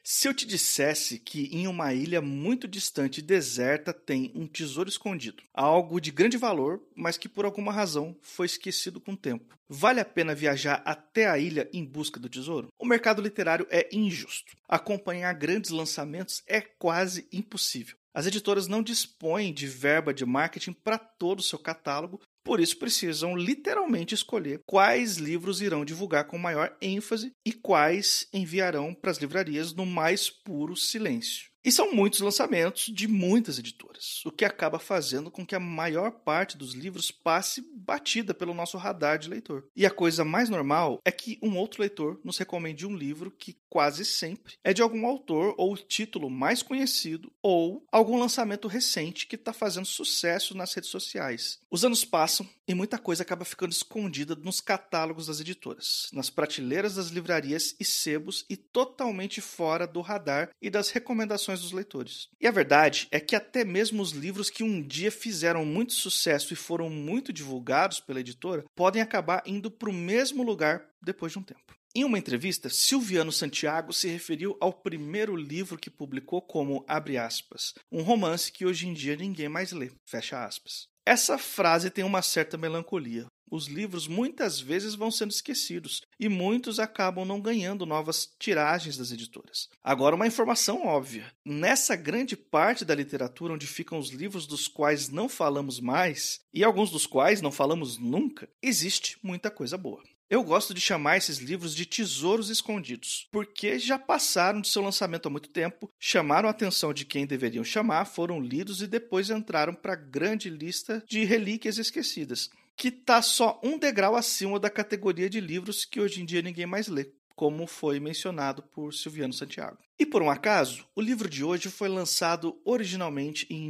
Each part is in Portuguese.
Se eu te dissesse que em uma ilha muito distante e deserta tem um tesouro escondido, algo de grande valor, mas que por alguma razão foi esquecido com o tempo, vale a pena viajar até a ilha em busca do tesouro? O mercado literário é injusto. Acompanhar grandes lançamentos é quase impossível. As editoras não dispõem de verba de marketing para todo o seu catálogo, por isso precisam literalmente escolher quais livros irão divulgar com maior ênfase e quais enviarão para as livrarias no mais puro silêncio. E são muitos lançamentos de muitas editoras, o que acaba fazendo com que a maior parte dos livros passe batida pelo nosso radar de leitor. E a coisa mais normal é que um outro leitor nos recomende um livro que quase sempre é de algum autor ou título mais conhecido ou algum lançamento recente que está fazendo sucesso nas redes sociais. Os anos passam e muita coisa acaba ficando escondida nos catálogos das editoras, nas prateleiras das livrarias e sebos e totalmente fora do radar e das recomendações dos leitores. E a verdade é que até mesmo os livros que um dia fizeram muito sucesso e foram muito divulgados pela editora podem acabar indo para o mesmo lugar depois de um tempo. Em uma entrevista, Silviano Santiago se referiu ao primeiro livro que publicou como, abre aspas, um romance que hoje em dia ninguém mais lê, fecha aspas. Essa frase tem uma certa melancolia. Os livros muitas vezes vão sendo esquecidos e muitos acabam não ganhando novas tiragens das editoras. Agora, uma informação óbvia. Nessa grande parte da literatura onde ficam os livros dos quais não falamos mais e alguns dos quais não falamos nunca, existe muita coisa boa. Eu gosto de chamar esses livros de tesouros escondidos, porque já passaram de seu lançamento há muito tempo, chamaram a atenção de quem deveriam chamar, foram lidos e depois entraram para a grande lista de relíquias esquecidas, que está só um degrau acima da categoria de livros que hoje em dia ninguém mais lê, como foi mencionado por Silviano Santiago. E por um acaso, o livro de hoje foi lançado originalmente em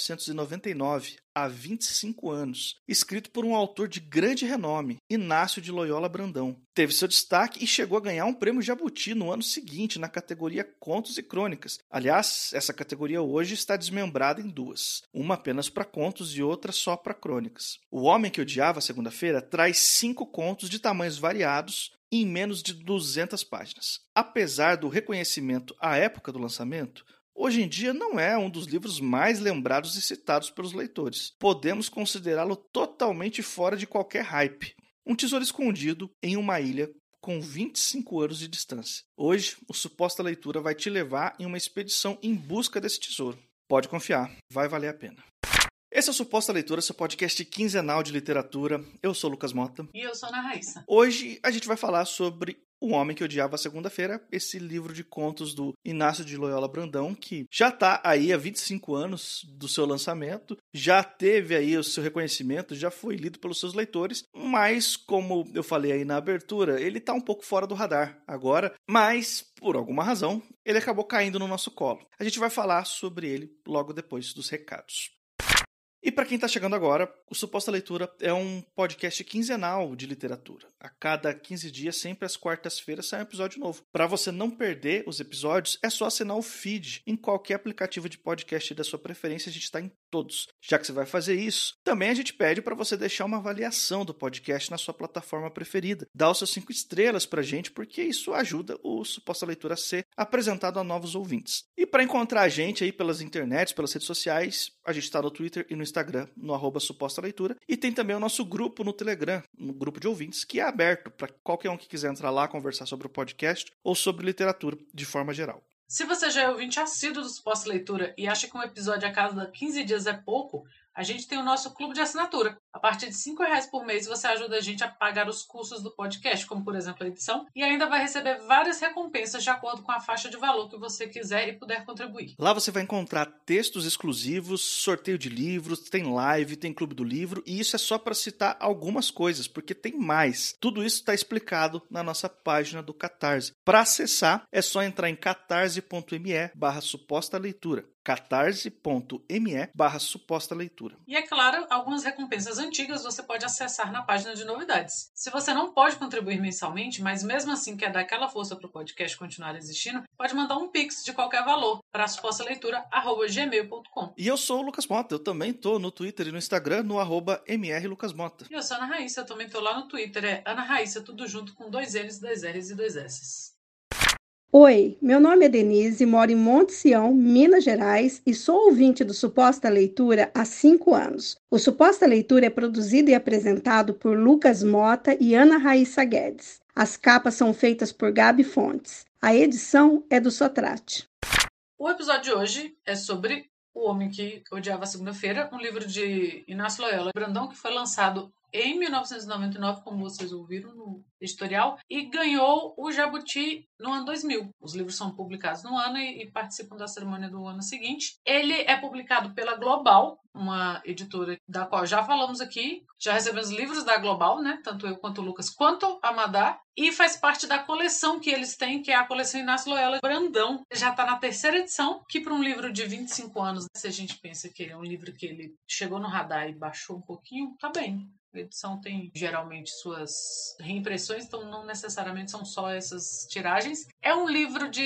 1999, há 25 anos, escrito por um autor de grande renome, Inácio de Loyola Brandão. Teve seu destaque e chegou a ganhar um prêmio Jabuti no ano seguinte, na categoria Contos e Crônicas. Aliás, essa categoria hoje está desmembrada em duas, uma apenas para contos e outra só para crônicas. O Homem que Odiava a Segunda-feira traz 5 contos de tamanhos variados em menos de 200 páginas. Apesar do reconhecimento à época do lançamento, hoje em dia não é um dos livros mais lembrados e citados pelos leitores. Podemos considerá-lo totalmente fora de qualquer hype. Um tesouro escondido em uma ilha com 25 anos de distância. Hoje, o Suposta Leitura vai te levar em uma expedição em busca desse tesouro. Pode confiar, vai valer a pena. Esse é o Suposta Leitura, seu podcast quinzenal de literatura. Eu sou o Lucas Mota. E eu sou a Ana Raíssa. Hoje a gente vai falar sobre O Homem que Odiava a Segunda-feira, esse livro de contos do Inácio de Loyola Brandão, que já está aí há 25 anos do seu lançamento, já teve aí o seu reconhecimento, já foi lido pelos seus leitores, mas, como eu falei aí na abertura, ele está um pouco fora do radar agora, mas, por alguma razão, ele acabou caindo no nosso colo. A gente vai falar sobre ele logo depois dos recados. E para quem está chegando agora, o Suposta Leitura é um podcast quinzenal de literatura. A cada 15 dias, sempre às quartas-feiras, sai um episódio novo. Para você não perder os episódios, é só assinar o feed em qualquer aplicativo de podcast da sua preferência. A gente está em todos. Já que você vai fazer isso, também a gente pede para você deixar uma avaliação do podcast na sua plataforma preferida. Dá os seus 5 estrelas para a gente, porque isso ajuda o Suposta Leitura a ser apresentado a novos ouvintes. E para encontrar a gente aí pelas internets, pelas redes sociais, a gente está no Twitter e no Instagram, no @Suposta Leitura. E tem também o nosso grupo no Telegram, no grupo de ouvintes, que é aberto para qualquer um que quiser entrar lá, conversar sobre o podcast ou sobre literatura de forma geral. Se você já é ouvinte assíduo do Suposta Leitura e acha que um episódio a cada 15 dias é pouco, a gente tem o nosso clube de assinatura. A partir de R$5 por mês você ajuda a gente a pagar os custos do podcast, como por exemplo a edição, e ainda vai receber várias recompensas de acordo com a faixa de valor que você quiser e puder contribuir. Lá você vai encontrar textos exclusivos, sorteio de livros, tem live, tem clube do livro, e isso é só para citar algumas coisas, porque tem mais. Tudo isso está explicado na nossa página do Catarse. Para acessar, é só entrar em catarse.me/suposta leitura. catarse.me/suposta leitura. E é claro, algumas recompensas antigas você pode acessar na página de novidades. Se você não pode contribuir mensalmente, mas mesmo assim quer dar aquela força para o podcast continuar existindo, pode mandar um pix de qualquer valor para supostaleitura@gmail.com. E eu sou o Lucas Mota, eu também estou no Twitter e no Instagram, no @mrlucasmota. E eu sou a Ana Raíssa, eu também estou lá no Twitter, é Ana Raíssa, tudo junto com 2 N's, 2 R's e 2 S's. Oi, meu nome é Denise, moro em Monte Sião, Minas Gerais e sou ouvinte do Suposta Leitura há 5 anos. O Suposta Leitura é produzido e apresentado por Lucas Mota e Ana Raíssa Guedes. As capas são feitas por Gabi Fontes. A edição é do Sotrate. O episódio de hoje é sobre O Homem que Odiava a Segunda-feira, um livro de Inácio Loyola Brandão que foi lançado em 1999, como vocês ouviram no editorial, e ganhou o Jabuti no ano 2000. Os livros são publicados no ano e participam da cerimônia do ano seguinte. Ele é publicado pela Global, uma editora da qual já falamos aqui. Já recebemos livros da Global, né? Tanto eu quanto o Lucas, quanto a Madá. E faz parte da coleção que eles têm, que é a coleção Inácio Loyola Brandão. Já está na 3ª edição, que para um livro de 25 anos, se a gente pensa que ele é um livro que ele chegou no radar e baixou um pouquinho, tá bem. A edição tem geralmente suas reimpressões, então não necessariamente são só essas tiragens. É um livro de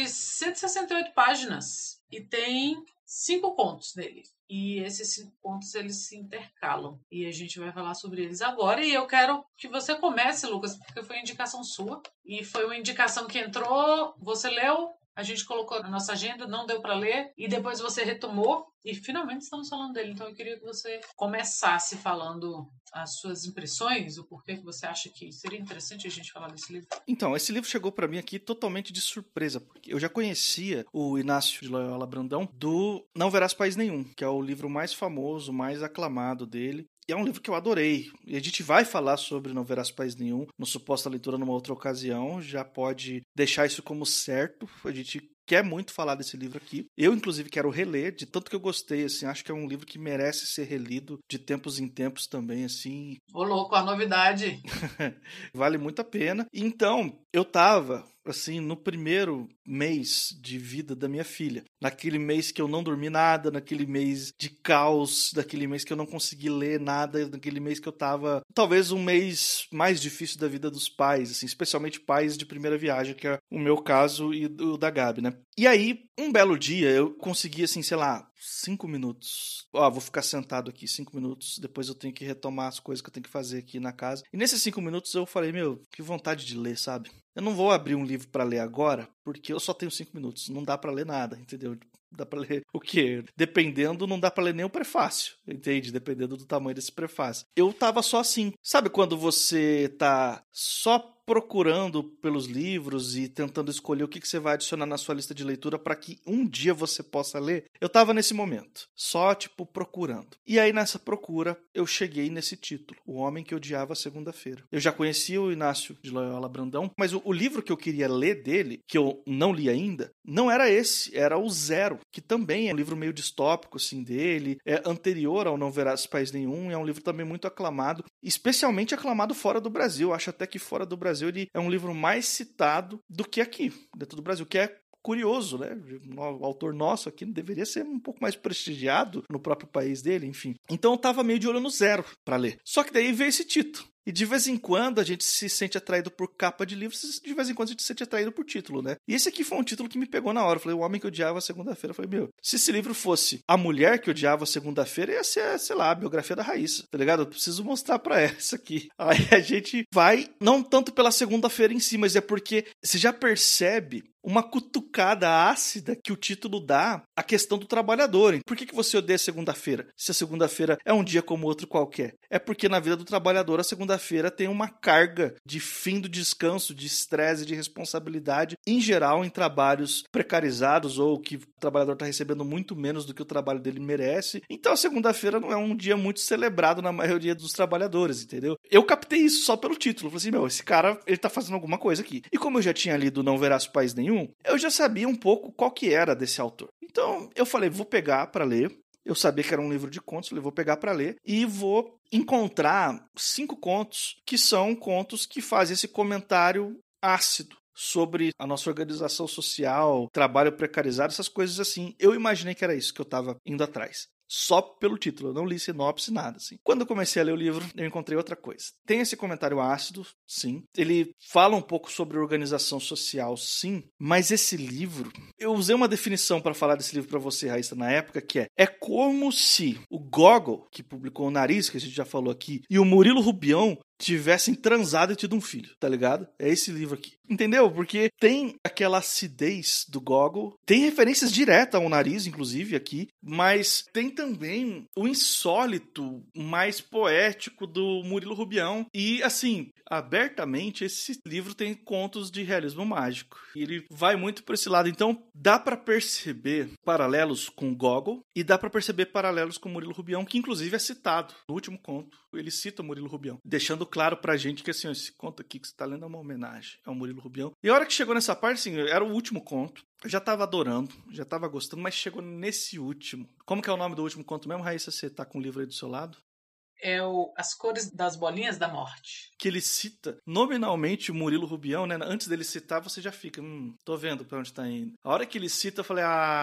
168 páginas e tem 5 contos nele. E esses 5 contos eles se intercalam. E a gente vai falar sobre eles agora. E eu quero que você comece, Lucas, porque foi indicação sua. E foi uma indicação que entrou, você leu, a gente colocou na nossa agenda, não deu para ler, e depois você retomou, e finalmente estamos falando dele. Então eu queria que você começasse falando as suas impressões, o porquê que você acha que seria interessante a gente falar desse livro. Então, esse livro chegou para mim aqui totalmente de surpresa, porque eu já conhecia o Inácio de Loyola Brandão do Não Verás País Nenhum, que é o livro mais famoso, mais aclamado dele. E é um livro que eu adorei. E a gente vai falar sobre Não Verás País Nenhum no Suposta Leitura numa outra ocasião. Já pode deixar isso como certo. A gente quer muito falar desse livro aqui. Eu, inclusive, quero reler, de tanto que eu gostei, assim. Acho que é um livro que merece ser relido de tempos em tempos também, assim. Ô, louco, a novidade! Vale muito a pena. Então, eu tava, assim, no primeiro mês de vida da minha filha. Naquele mês que eu não dormi nada, naquele mês de caos, naquele mês que eu não consegui ler nada, naquele mês que eu tava... Talvez um mês mais difícil da vida dos pais, assim, especialmente pais de primeira viagem, que é o meu caso e o da Gabi, né? E aí, um belo dia, eu consegui, assim, sei lá, 5 minutos. Vou ficar sentado aqui 5 minutos, depois eu tenho que retomar as coisas que eu tenho que fazer aqui na casa. E nesses 5 minutos eu falei, que vontade de ler, sabe? Eu não vou abrir um livro pra ler agora, porque eu só tenho 5 minutos. Não dá pra ler nada, entendeu? Dá pra ler o quê? Dependendo, não dá pra ler nem o prefácio, entende? Dependendo do tamanho desse prefácio. Eu tava só assim. Sabe quando você tá só procurando pelos livros e tentando escolher o que você vai adicionar na sua lista de leitura para que um dia você possa ler? Eu tava nesse momento, só procurando. E aí nessa procura eu cheguei nesse título, O Homem que Odiava a Segunda-feira. Eu já conhecia o Inácio de Loyola Brandão, mas o livro que eu queria ler dele, que eu não li ainda, não era esse, era o Zero, que também é um livro meio distópico assim dele, é anterior ao Não Verás País Nenhum, é um livro também muito aclamado, especialmente aclamado fora do Brasil. Eu acho até que fora do Brasil ele é um livro mais citado do que aqui, dentro do Brasil, que é curioso, né? O autor nosso aqui deveria ser um pouco mais prestigiado no próprio país dele, enfim. Então eu tava meio de olho no Zero para ler. Só que daí veio esse título. E de vez em quando a gente se sente atraído por capa de livros, de vez em quando a gente se sente atraído por título, né? E esse aqui foi um título que me pegou na hora. Eu falei, O Homem que Odiava a Segunda-feira. Eu falei, se esse livro fosse A Mulher que Odiava a Segunda-feira, ia ser, sei lá, a biografia da Raíssa, tá ligado? Eu preciso mostrar pra ela isso aqui. Aí a gente vai, não tanto pela segunda-feira em si, mas é porque você já percebe uma cutucada ácida que o título dá à questão do trabalhador. Por que você odeia segunda-feira? Se a segunda-feira é um dia como outro qualquer. É porque na vida do trabalhador a segunda-feira tem uma carga de fim do descanso, de estresse, de responsabilidade, em geral em trabalhos precarizados ou que o trabalhador está recebendo muito menos do que o trabalho dele merece. Então a segunda-feira não é um dia muito celebrado na maioria dos trabalhadores, entendeu? Eu captei isso só pelo título. Falei assim, esse cara, ele tá fazendo alguma coisa aqui. E como eu já tinha lido Não Verás País Nenhum, eu já sabia um pouco qual que era desse autor. Então eu falei, vou pegar para ler. Eu sabia que era um livro de contos, falei, vou pegar para ler e vou encontrar 5 contos que são contos que fazem esse comentário ácido sobre a nossa organização social, trabalho precarizado, essas coisas assim. Eu imaginei que era isso que eu estava indo atrás. Só pelo título, eu não li sinopse, nada assim. Quando eu comecei a ler o livro, eu encontrei outra coisa. Tem esse comentário ácido, sim. Ele fala um pouco sobre organização social, sim. Mas esse livro, eu usei uma definição para falar desse livro para você, Raíssa, na época, que é como se o Gogol, que publicou O Nariz, que a gente já falou aqui, e o Murilo Rubião tivessem transado e tido um filho, tá ligado? É esse livro aqui. Entendeu? Porque tem aquela acidez do Gogol, tem referências diretas ao nariz, inclusive, aqui, mas tem também o insólito mais poético do Murilo Rubião. E, assim, abertamente, esse livro tem contos de realismo mágico. E ele vai muito por esse lado. Então, dá pra perceber paralelos com o Gogol e dá pra perceber paralelos com o Murilo Rubião, que, inclusive, é citado no último conto. Ele cita o Murilo Rubião, deixando claro pra gente que, assim, esse conto aqui que você tá lendo é uma homenagem ao Murilo Rubião. E a hora que chegou nessa parte, assim, era o último conto. Eu já tava adorando, já tava gostando, mas chegou nesse último. Como que é o nome do último conto mesmo, Raíssa? Você tá com o livro aí do seu lado? É As Cores das Bolinhas da Morte. Que ele cita nominalmente o Murilo Rubião, né? Antes dele citar, você já fica, tô vendo pra onde tá indo. A hora que ele cita, eu falei,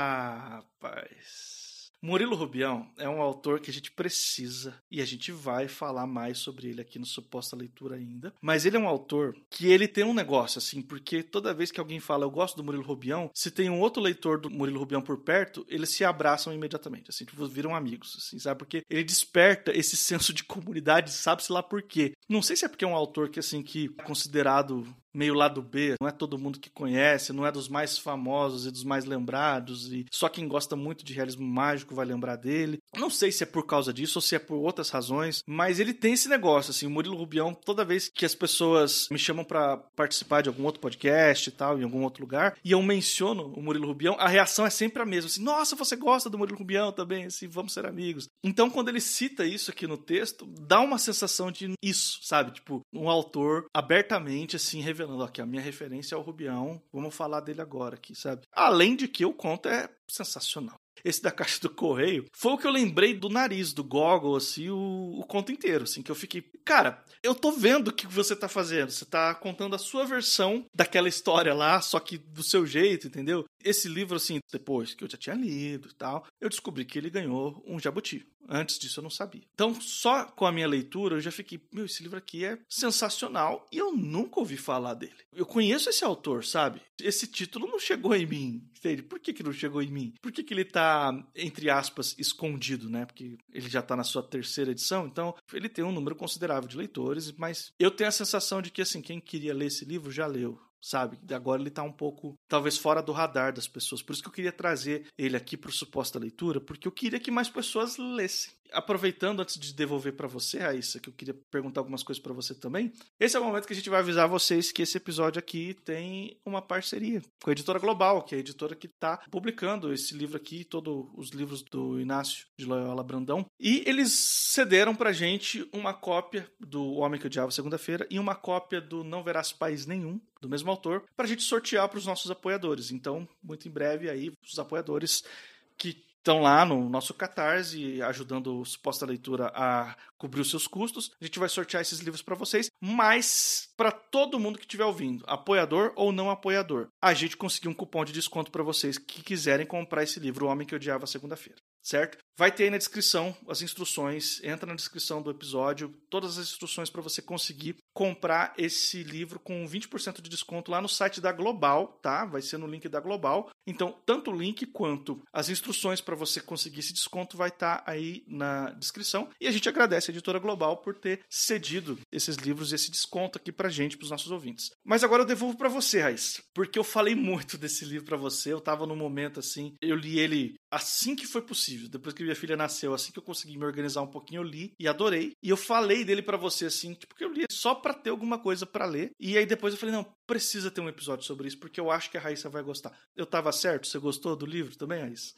rapaz... Murilo Rubião é um autor que a gente precisa, e a gente vai falar mais sobre ele aqui no Suposta Leitura ainda, mas ele é um autor que ele tem um negócio, assim, porque toda vez que alguém fala eu gosto do Murilo Rubião, se tem um outro leitor do Murilo Rubião por perto, eles se abraçam imediatamente, assim, tipo, viram amigos, assim, sabe? Porque ele desperta esse senso de comunidade, sabe-se lá por quê. Não sei se é porque é um autor que, assim, que é considerado meio lado B, não é todo mundo que conhece, não é dos mais famosos e dos mais lembrados, e só quem gosta muito de realismo mágico vai lembrar dele. Não sei se é por causa disso ou se é por outras razões, mas ele tem esse negócio, assim, o Murilo Rubião, toda vez que as pessoas me chamam pra participar de algum outro podcast e tal, em algum outro lugar, e eu menciono o Murilo Rubião, a reação é sempre a mesma, assim, nossa, você gosta do Murilo Rubião também, assim, vamos ser amigos. Então, quando ele cita isso aqui no texto, dá uma sensação de isso, sabe? Tipo, um autor abertamente, assim, revelando, aqui, a minha referência é o Rubião, vamos falar dele agora aqui, sabe? Além de que o conto é sensacional. Esse da Caixa do Correio foi o que eu lembrei do nariz, do Gogol, assim, o conto inteiro, assim, que eu fiquei... Cara, eu tô vendo o que você tá fazendo. Você tá contando a sua versão daquela história lá, só que do seu jeito, entendeu? Esse livro, assim, depois que eu já tinha lido e tal, eu descobri que ele ganhou um jabuti. Antes disso eu não sabia. Então, só com a minha leitura, eu já fiquei, esse livro aqui é sensacional e eu nunca ouvi falar dele. Eu conheço esse autor, sabe? Esse título não chegou em mim, entende? Por que não chegou em mim? Por que ele tá, entre aspas, escondido, né? Porque ele já tá na sua 3ª edição, então ele tem um número considerável de leitores, mas eu tenho a sensação de que, assim, quem queria ler esse livro já leu, sabe? Agora ele tá um pouco, talvez, fora do radar das pessoas. Por isso que eu queria trazer ele aqui pro Suposta Leitura, porque eu queria que mais pessoas lessem. Aproveitando, antes de devolver para você, Raíssa, que eu queria perguntar algumas coisas para você também. Esse é o momento que a gente vai avisar vocês que esse episódio aqui tem uma parceria com a Editora Global, que é a editora que está publicando esse livro aqui, todos os livros do Inácio de Loyola Brandão. E eles cederam pra gente uma cópia do O Homem que Odiava Segunda-feira e uma cópia do Não Verás País Nenhum, do mesmo autor, pra gente sortear para os nossos apoiadores. Então, muito em breve aí, os apoiadores que estão lá no nosso Catarse, ajudando o Suposta Leitura a cobrir os seus custos. A gente vai sortear esses livros para vocês, mas para todo mundo que estiver ouvindo, apoiador ou não apoiador, a gente conseguiu um cupom de desconto para vocês que quiserem comprar esse livro, O Homem que Odiava Segunda-feira. Certo? Vai ter aí na descrição as instruções, entra na descrição do episódio, todas as instruções para você conseguir comprar esse livro com 20% de desconto lá no site da Global, tá? Vai ser no link da Global. Então, tanto o link quanto as instruções para você conseguir esse desconto vai estar aí na descrição. E a gente agradece a Editora Global por ter cedido esses livros e esse desconto aqui pra gente, pros nossos ouvintes. Mas agora eu devolvo para você, Raíssa, porque eu falei muito desse livro para você, eu tava num momento assim, eu li ele assim que foi possível, depois que minha filha nasceu, assim que eu consegui me organizar um pouquinho, eu li e adorei. E eu falei dele pra você, assim, tipo, que eu li só pra ter alguma coisa pra ler. E aí depois eu falei, não, precisa ter um episódio sobre isso, porque eu acho que a Raíssa vai gostar. Eu tava certo? Você gostou do livro também, Raíssa?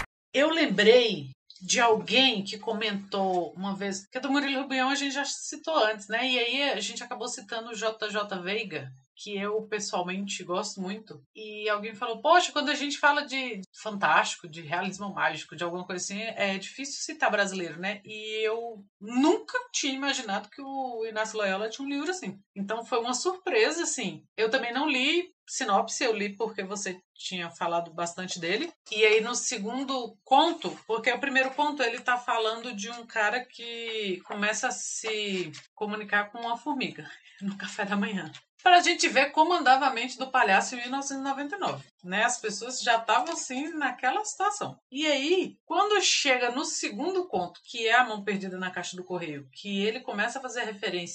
Eu lembrei de alguém que comentou uma vez, que do Murilo Rubião a gente já citou antes, né? E aí a gente acabou citando o JJ Veiga, que eu pessoalmente gosto muito, e alguém falou, poxa, quando a gente fala de fantástico, de realismo mágico, de alguma coisa assim, é difícil citar brasileiro, né? E eu nunca tinha imaginado que o Inácio Loyola tinha um livro assim. Então foi uma surpresa, assim. Eu também não li sinopse, eu li porque você tinha falado bastante dele. E aí no segundo conto, porque o primeiro conto ele tá falando de um cara que começa a se comunicar com uma formiga no café da manhã. Para a gente ver como andava a mente do palhaço em 1999, né? As pessoas já estavam assim naquela situação. E aí, quando chega no segundo conto, que é A Mão Perdida na Caixa do Correio, que ele começa a fazer referência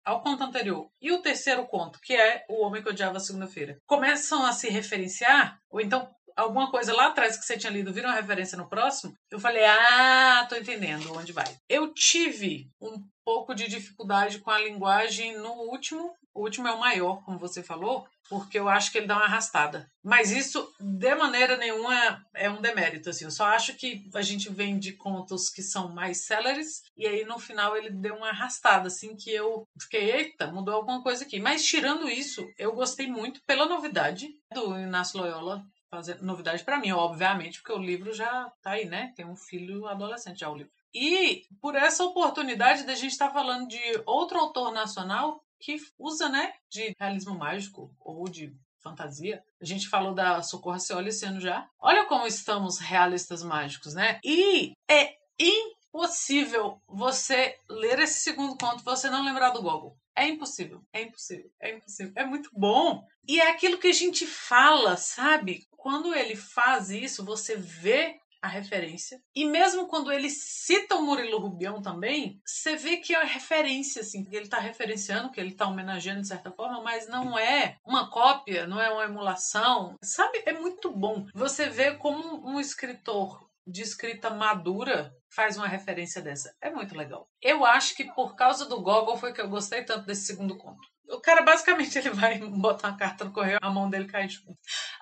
ao conto anterior e o terceiro conto, que é O Homem que Odiava a Segunda-feira, começam a se referenciar, ou então alguma coisa lá atrás que você tinha lido vira uma referência no próximo, eu falei, tô entendendo onde vai. Eu tive um pouco de dificuldade com a linguagem no último. O último é o maior, como você falou, porque eu acho que ele dá uma arrastada. Mas isso, de maneira nenhuma, é um demérito, assim. Eu só acho que a gente vem de contos que são mais céleres, e aí no final ele deu uma arrastada, assim, que eu fiquei, eita, mudou alguma coisa aqui. Mas tirando isso, eu gostei muito pela novidade do Inácio Loyola, fazer novidade para mim, obviamente, porque o livro já tá aí, né? Tem um filho adolescente já, o livro. E por essa oportunidade da gente estar falando de outro autor nacional que usa, né, de realismo mágico ou de fantasia. A gente falou da Socorro Cioli esse ano já. Olha como estamos realistas mágicos, né? E é impossível você ler esse segundo conto e você não lembrar do Gogol. É impossível, é impossível, é impossível. É muito bom. E é aquilo que a gente fala, sabe? Quando ele faz isso, você vê a referência. E mesmo quando ele cita o Murilo Rubião também, você vê que é referência, assim, que ele está referenciando, que ele está homenageando de certa forma, mas não é uma cópia, não é uma emulação. Sabe? É muito bom. Você vê como um escritor de escrita madura faz uma referência dessa. É muito legal. Eu acho que por causa do Gogol foi que eu gostei tanto desse segundo conto. O cara, basicamente, ele vai botar uma carta no correio, a mão dele cai junto.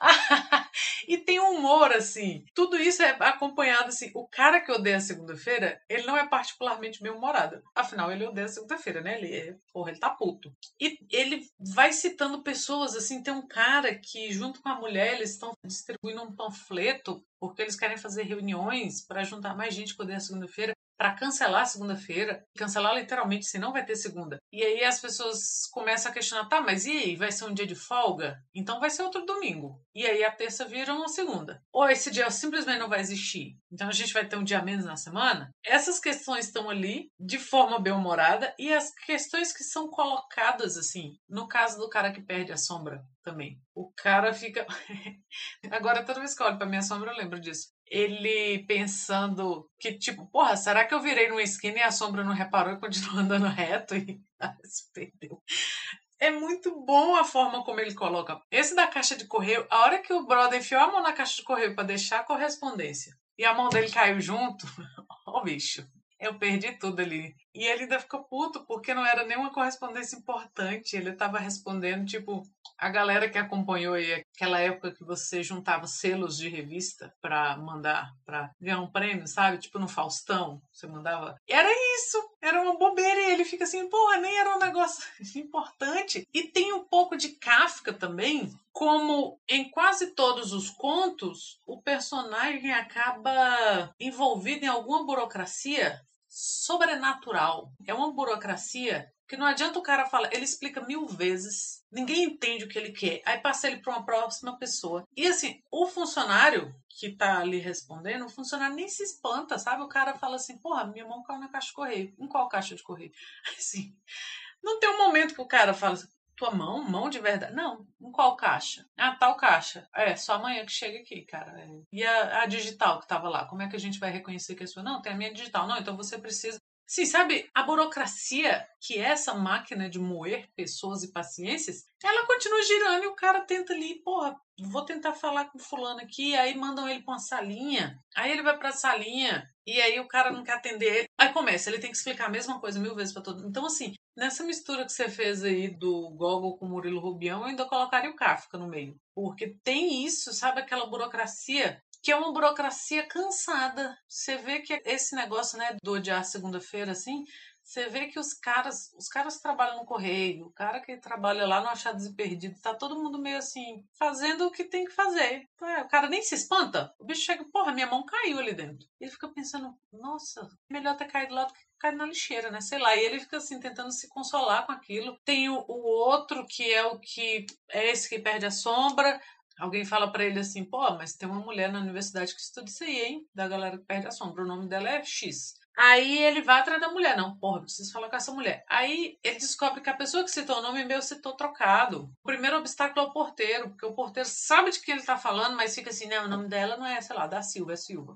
E tem um humor, assim. Tudo isso é acompanhado, assim. O cara que odeia a segunda-feira, ele não é particularmente bem-humorado. Afinal, ele odeia a segunda-feira, né? Ele tá puto. E ele vai citando pessoas, assim. Tem um cara que, junto com a mulher, eles estão distribuindo um panfleto porque eles querem fazer reuniões para juntar mais gente que odeia a segunda-feira, para cancelar a segunda-feira, cancelar literalmente, senão vai ter segunda. E aí as pessoas começam a questionar, tá, mas e aí, vai ser um dia de folga? Então vai ser outro domingo. E aí a terça vira uma segunda. Ou esse dia simplesmente não vai existir. Então a gente vai ter um dia a menos na semana. Essas questões estão ali de forma bem-humorada e as questões que são colocadas, assim, no caso do cara que perde a sombra também. O cara fica... Agora toda vez que eu olho pra minha sombra eu lembro disso. Ele pensando que, tipo, porra, será que eu virei numa esquina e a sombra não reparou e continuou andando reto e se perdeu? É muito bom a forma como ele coloca. Esse da caixa de correio, a hora que o brother enfiou a mão na caixa de correio para deixar a correspondência e a mão dele caiu junto, ó bicho, eu perdi tudo ali. E ele ainda ficou puto porque não era nenhuma correspondência importante. Ele tava respondendo, tipo, a galera que acompanhou aí aquela época que você juntava selos de revista pra mandar pra ganhar um prêmio, sabe? Tipo no Faustão, você mandava. Era isso, era uma bobeira. E ele fica assim, porra, nem era um negócio importante. E tem um pouco de Kafka também, como em quase todos os contos, o personagem acaba envolvido em alguma burocracia sobrenatural. É uma burocracia que não adianta o cara falar, ele explica 1000 vezes, ninguém entende o que ele quer, aí passa ele para uma próxima pessoa. E assim, o funcionário que tá ali respondendo, o funcionário nem se espanta, sabe? O cara fala assim, porra, minha mão caiu na caixa de correio. Em qual caixa de correio? Assim, não tem um momento que o cara fala assim, tua mão? Mão de verdade? Não. Em qual caixa? Ah, tal caixa. É, só amanhã que chega aqui, cara. E a digital que tava lá? Como é que a gente vai reconhecer que é sua? Não, tem a minha digital. Não, então você precisa... Sim, sabe, a burocracia, que é essa máquina de moer pessoas e paciências, ela continua girando e o cara tenta ali, porra, vou tentar falar com fulano aqui, aí mandam ele pra uma salinha, aí ele vai pra salinha, e aí o cara não quer atender ele. Aí começa, ele tem que explicar a mesma coisa 1000 vezes pra todo mundo. Então, assim, nessa mistura que você fez aí do Gogol com o Murilo Rubião, eu ainda colocaria o Kafka no meio. Porque tem isso, sabe, aquela burocracia que é uma burocracia cansada. Você vê que esse negócio, né, do odiar segunda-feira, assim, você vê que os caras trabalham no correio, o cara que trabalha lá no Achados e Perdidos, tá todo mundo meio assim, fazendo o que tem que fazer. Então, o cara nem se espanta. O bicho chega, porra, minha mão caiu ali dentro. Ele fica pensando, nossa, melhor ter caído lá do que cair na lixeira, né? Sei lá. E ele fica assim, tentando se consolar com aquilo. Tem o outro que é esse que perde a sombra. Alguém fala pra ele assim, pô, mas tem uma mulher na universidade que estuda isso aí, hein? Da galera que perde a sombra. O nome dela é X. Aí ele vai atrás da mulher. Não, porra, preciso falar com essa mulher. Aí ele descobre que a pessoa que citou o nome meu citou trocado. O primeiro obstáculo é o porteiro, porque o porteiro sabe de quem ele tá falando, mas fica assim, não, o nome dela não é, sei lá, da Silva, é Silva.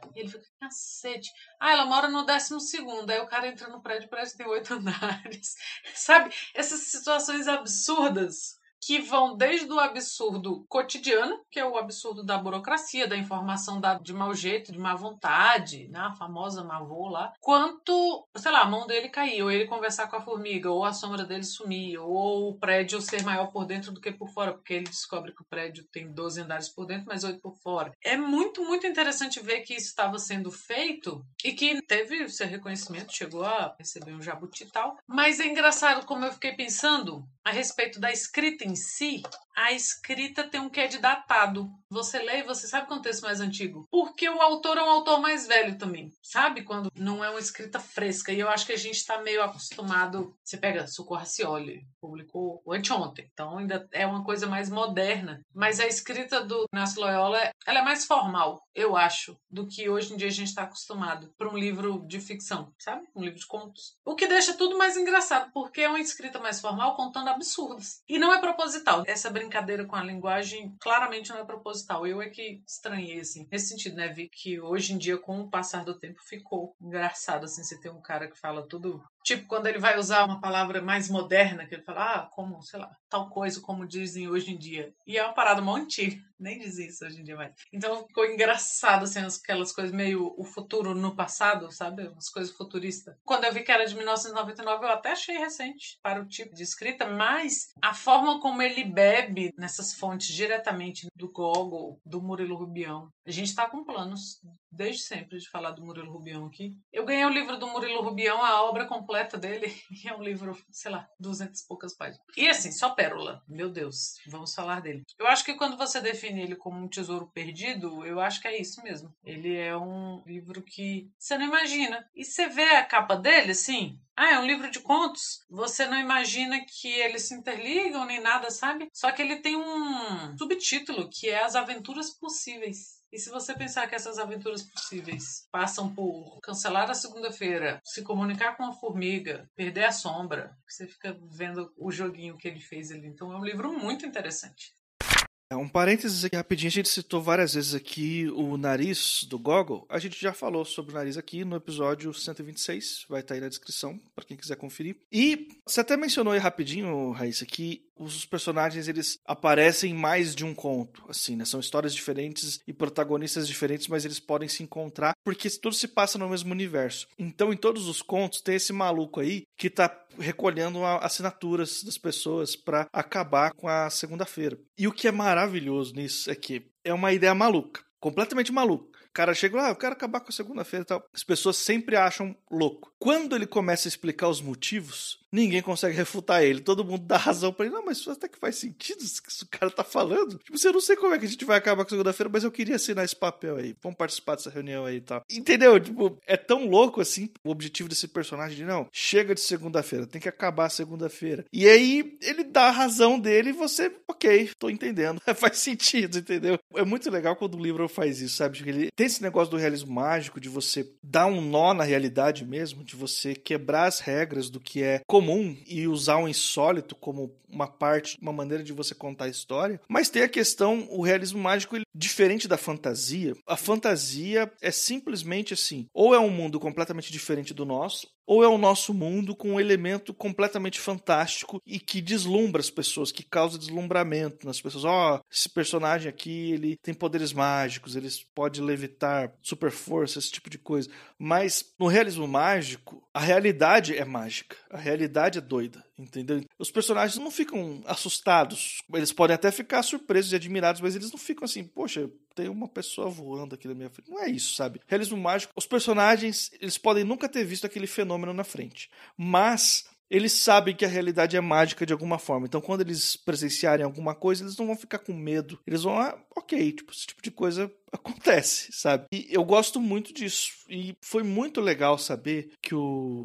E ele fica, cacete. Ela mora no 12º. Aí o cara entra no prédio, o prédio tem 8 andares. Sabe? Essas situações absurdas que vão desde o absurdo cotidiano, que é o absurdo da burocracia, da informação dada de mau jeito, de má vontade, né? A famosa má avó lá, quanto, sei lá, a mão dele cair, ou ele conversar com a formiga, ou a sombra dele sumir, ou o prédio ser maior por dentro do que por fora, porque ele descobre que o prédio tem 12 andares por dentro, mas 8 por fora. É muito, muito interessante ver que isso estava sendo feito e que teve o seu reconhecimento, chegou a receber um jabuti e tal, mas é engraçado como eu fiquei pensando a respeito da escrita em si. A escrita tem um quê de datado. Você lê e você sabe que é um texto mais antigo. Porque o autor é um autor mais velho também. Sabe? Quando não é uma escrita fresca. E eu acho que a gente está meio acostumado. Você pega Socorro Racioli, publicou anteontem. Então ainda é uma coisa mais moderna. Mas a escrita do Inácio Loyola, ela é mais formal, eu acho, do que hoje em dia a gente está acostumado para um livro de ficção, sabe? Um livro de contos. O que deixa tudo mais engraçado, porque é uma escrita mais formal contando absurdos. E não é proposital. Essa brincadeira com a linguagem claramente não é proposital. Eu é que estranhei, assim. Nesse sentido, né? Vi que hoje em dia, com o passar do tempo, ficou engraçado, assim, você ter um cara que fala tudo... Tipo, quando ele vai usar uma palavra mais moderna, que ele fala, como, sei lá, tal coisa, como dizem hoje em dia. E é uma parada mó antiga. Nem dizem isso hoje em dia mais. Então ficou engraçado, assim, aquelas coisas meio o futuro no passado, sabe? As coisas futuristas. Quando eu vi que era de 1999, eu até achei recente para o tipo de escrita, mas a forma como ele bebe nessas fontes diretamente do Gogol, do Murilo Rubião. A gente tá com planos desde sempre de falar do Murilo Rubião aqui. Eu ganhei o livro do Murilo Rubião, a obra completa dele, e é um livro, sei lá, 200 e poucas páginas. E assim, só pérola. Meu Deus, vamos falar dele. Eu acho que quando você define ele como um tesouro perdido, eu acho que é isso mesmo. Ele é um livro que você não imagina. E você vê a capa dele, assim... é um livro de contos. Você não imagina que eles se interligam nem nada, sabe? Só que ele tem um subtítulo, que é As Aventuras Possíveis. E se você pensar que essas aventuras possíveis passam por cancelar a segunda-feira, se comunicar com a formiga, perder a sombra, você fica vendo o joguinho que ele fez ali. Então é um livro muito interessante. Um parênteses aqui rapidinho, a gente citou várias vezes aqui o nariz do Gogol. A gente já falou sobre o nariz aqui no episódio 126, vai estar aí na descrição para quem quiser conferir. E você até mencionou aí rapidinho, Raíssa, que os personagens eles aparecem em mais de um conto, assim, né? São histórias diferentes e protagonistas diferentes, mas eles podem se encontrar porque tudo se passa no mesmo universo. Então, em todos os contos tem esse maluco aí que tá recolhendo assinaturas das pessoas para acabar com a segunda-feira. E o que é maravilhoso nisso é que é uma ideia maluca, completamente maluca. O cara chega lá, eu quero acabar com a segunda-feira e tal. As pessoas sempre acham louco. Quando ele começa a explicar os motivos, ninguém consegue refutar ele. Todo mundo dá razão pra ele. Não, mas isso até que faz sentido isso que o cara tá falando. Tipo, eu não sei como é que a gente vai acabar com a segunda-feira, mas eu queria assinar esse papel aí. Vamos participar dessa reunião aí e tal. Entendeu? Tipo, é tão louco assim o objetivo desse personagem de não, chega de segunda-feira, tem que acabar a segunda-feira. E aí ele dá a razão dele e você, ok, tô entendendo. Faz sentido, entendeu? É muito legal quando o livro faz isso, sabe? Ele tem esse negócio do realismo mágico, de você dar um nó na realidade mesmo, de você quebrar as regras do que é comum e usar o insólito como uma parte, uma maneira de você contar a história. Mas tem a questão, o realismo mágico, ele, diferente da fantasia, a fantasia é simplesmente assim, ou é um mundo completamente diferente do nosso, ou é o nosso mundo com um elemento completamente fantástico e que deslumbra as pessoas, que causa deslumbramento nas pessoas. Esse personagem aqui, ele tem poderes mágicos, ele pode levitar, super força, esse tipo de coisa. Mas no realismo mágico, a realidade é mágica, a realidade é doida, entendeu? Os personagens não ficam assustados, eles podem até ficar surpresos e admirados, mas eles não ficam assim, poxa, tem uma pessoa voando aqui na minha frente. Não é isso, sabe? Realismo mágico, os personagens, eles podem nunca ter visto aquele fenômeno na frente, mas eles sabem que a realidade é mágica de alguma forma. Então, quando eles presenciarem alguma coisa, eles não vão ficar com medo. Eles vão, ok, tipo, esse tipo de coisa acontece, sabe? E eu gosto muito disso. E foi muito legal saber que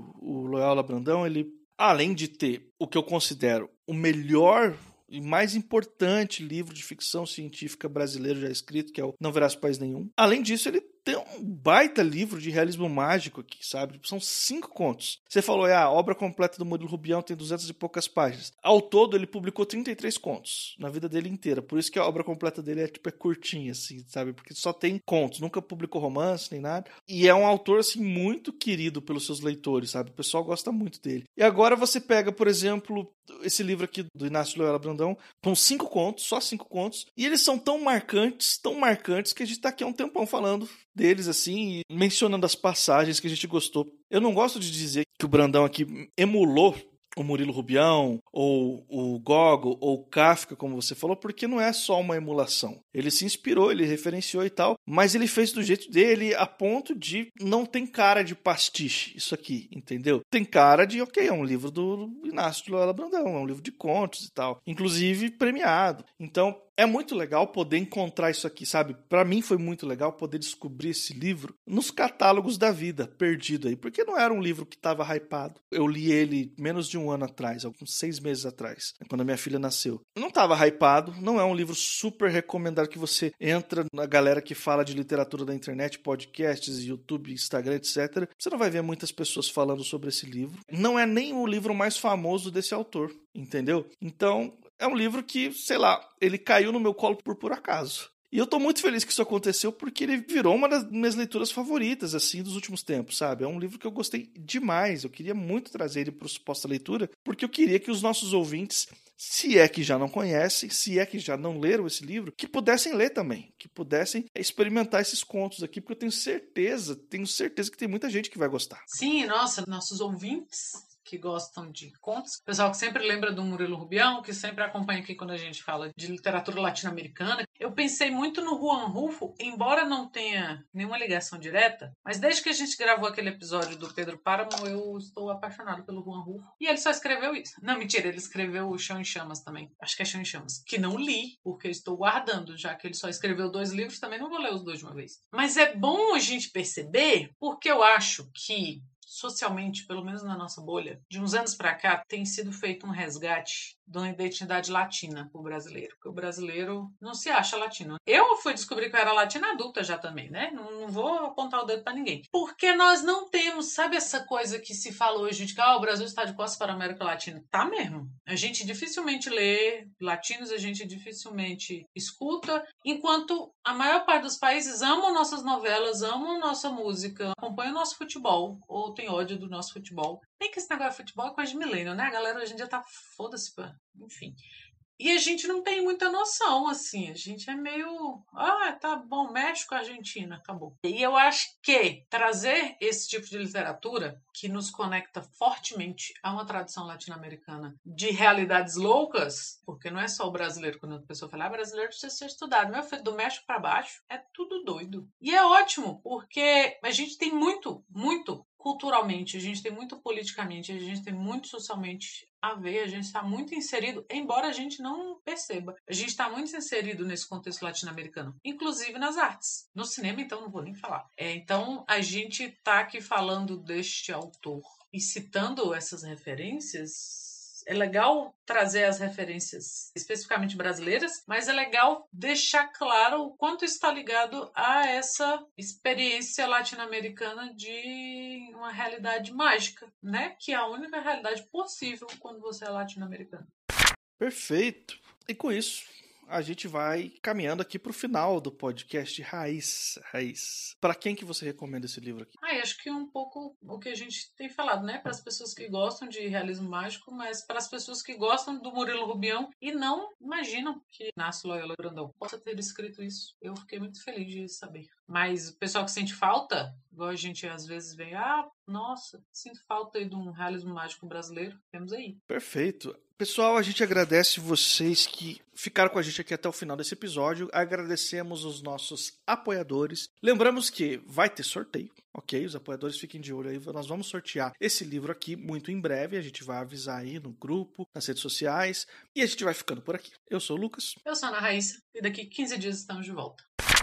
o Loyola Brandão, ele, além de ter o que eu considero o melhor e mais importante livro de ficção científica brasileiro já escrito, que é o Não Verás País Nenhum. Além disso, ele tem um baita livro de realismo mágico aqui, sabe? São 5 contos. Você falou, a obra completa do Murilo Rubião tem 200 e poucas páginas. Ao todo, ele publicou 33 contos na vida dele inteira. Por isso que a obra completa dele é curtinha, assim, sabe? Porque só tem contos, nunca publicou romance nem nada. E é um autor, assim, muito querido pelos seus leitores, sabe? O pessoal gosta muito dele. E agora você pega, por exemplo, esse livro aqui do Inácio Loyola Brandão, com 5 contos, só 5 contos, e eles são tão marcantes, que a gente tá aqui há um tempão falando deles, assim, e mencionando as passagens que a gente gostou. Eu não gosto de dizer que o Brandão aqui emulou o Murilo Rubião, ou o Gogol, ou o Kafka, como você falou, porque não é só uma emulação. Ele se inspirou, ele referenciou e tal, mas ele fez do jeito dele a ponto de não tem cara de pastiche isso aqui, entendeu? Tem cara de, é um livro do Inácio de Loyola Brandão, é um livro de contos e tal, inclusive premiado. Então, é muito legal poder encontrar isso aqui, sabe? Pra mim foi muito legal poder descobrir esse livro nos catálogos da vida, perdido aí, porque não era um livro que estava hypado. Eu li ele menos de um ano atrás, alguns 6 meses atrás, quando a minha filha nasceu. Não estava hypado, não é um livro super recomendado que você entra na galera que fala de literatura da internet, podcasts, YouTube, Instagram, etc. Você não vai ver muitas pessoas falando sobre esse livro. Não é nem o livro mais famoso desse autor, entendeu? Então, é um livro que, sei lá, ele caiu no meu colo por acaso. E eu tô muito feliz que isso aconteceu porque ele virou uma das minhas leituras favoritas, assim, dos últimos tempos, sabe? É um livro que eu gostei demais. Eu queria muito trazer ele para o Suposta Leitura, porque eu queria que os nossos ouvintes, se é que já não conhecem, se é que já não leram esse livro, que pudessem ler também, que pudessem experimentar esses contos aqui, porque eu tenho certeza que tem muita gente que vai gostar. Sim, nossa, nossos ouvintes que gostam de contos. O pessoal que sempre lembra do Murilo Rubião, que sempre acompanha aqui quando a gente fala de literatura latino-americana. Eu pensei muito no Juan Rulfo, embora não tenha nenhuma ligação direta, mas desde que a gente gravou aquele episódio do Pedro Páramo, eu estou apaixonado pelo Juan Rulfo. E ele só escreveu isso. Não, mentira, ele escreveu o Chão em Chamas também. Acho que é Chão em Chamas. Que não li, porque eu estou guardando, já que ele só escreveu 2 livros, também não vou ler os 2 de uma vez. Mas é bom a gente perceber, porque eu acho que socialmente, pelo menos na nossa bolha, de uns anos para cá, tem sido feito um resgate de uma identidade latina pro brasileiro, porque o brasileiro não se acha latino. Eu fui descobrir que eu era latina adulta já também, né? Não vou apontar o dedo para ninguém. Porque nós não temos, sabe essa coisa que se fala hoje de que o Brasil está de costas para a América Latina? Tá mesmo. A gente dificilmente lê latinos, a gente dificilmente escuta, enquanto a maior parte dos países amam nossas novelas, amam nossa música, acompanham o nosso futebol, ou tem ódio do nosso futebol. Nem que esse negócio de futebol é coisa de milênio, né? A galera hoje em dia tá foda-se, enfim. E a gente não tem muita noção, assim. A gente é meio... tá bom, México, Argentina, acabou. E eu acho que trazer esse tipo de literatura que nos conecta fortemente a uma tradição latino-americana de realidades loucas, porque não é só o brasileiro, quando a pessoa fala, brasileiro precisa ser estudado. Meu filho, do México para baixo, é tudo doido. E é ótimo, porque a gente tem muito culturalmente, a gente tem muito politicamente, a gente tem muito socialmente a ver, a gente está muito inserido, embora a gente não perceba, a gente está muito inserido nesse contexto latino-americano, inclusive nas artes. No cinema, então, não vou nem falar. Então, a gente está aqui falando deste autor e citando essas referências. É legal trazer as referências especificamente brasileiras, mas é legal deixar claro o quanto está ligado a essa experiência latino-americana de uma realidade mágica, né? Que é a única realidade possível quando você é latino-americano. Perfeito. E com isso, a gente vai caminhando aqui pro final do podcast Raiz. Para quem que você recomenda esse livro aqui? Acho que um pouco o que a gente tem falado, né? Para as pessoas que gostam de realismo mágico, mas para as pessoas que gostam do Murilo Rubião e não imaginam que Inácio Loyola Brandão possa ter escrito isso. Eu fiquei muito feliz de saber. Mas o pessoal que sente falta, igual a gente às vezes vê, nossa, sinto falta aí de um realismo mágico brasileiro. Temos aí. Perfeito. Pessoal, a gente agradece vocês que ficaram com a gente aqui até o final desse episódio. Agradecemos os nossos apoiadores. Lembramos que vai ter sorteio, ok? Os apoiadores fiquem de olho aí. Nós vamos sortear esse livro aqui muito em breve. A gente vai avisar aí no grupo, nas redes sociais. E a gente vai ficando por aqui. Eu sou o Lucas. Eu sou a Ana Raíssa. E daqui 15 dias estamos de volta.